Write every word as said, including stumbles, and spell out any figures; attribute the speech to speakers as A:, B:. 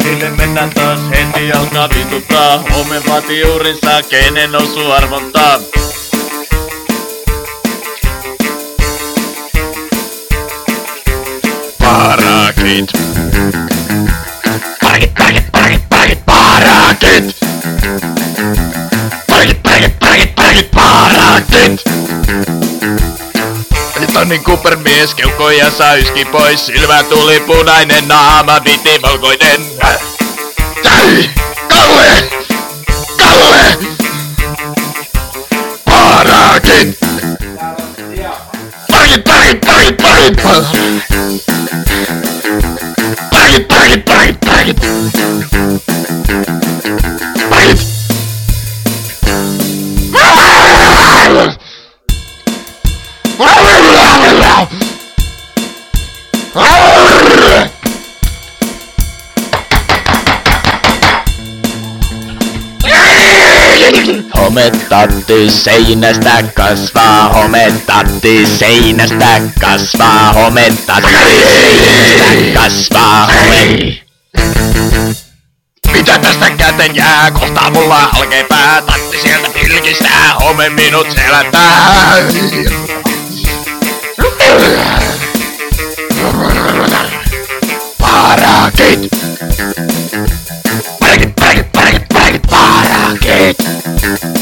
A: Sille mennään taas heti alkaa vituttaa. Home vaatii juurinsa, kenen nousu arvontaa. Parakit. Parakit, parakit, parakit, parakit, parakit. Parakit, parakit, parakit, parakit, parakit. Tonnin Cooper-mies, keuhkoja saa yski pois. Silmä tuli punainen, naama viti valkoinen. Jäi! Kalle! Kalle! Parakit! Parakit, parakit, parakit, parakit! Parakit, parakit, parakit, parakit! Parakit! Hometatti seinästä kasvaa, hometatti seinästä kasvaa, hometatti seinästä kasvaa, homet... Mitä tästä käteen jää? Kohta mulla halkee pää, tatti sieltä pilkistää, home minut selättää. Parakit! Parakit, parakit, parakit, parakit, parakit!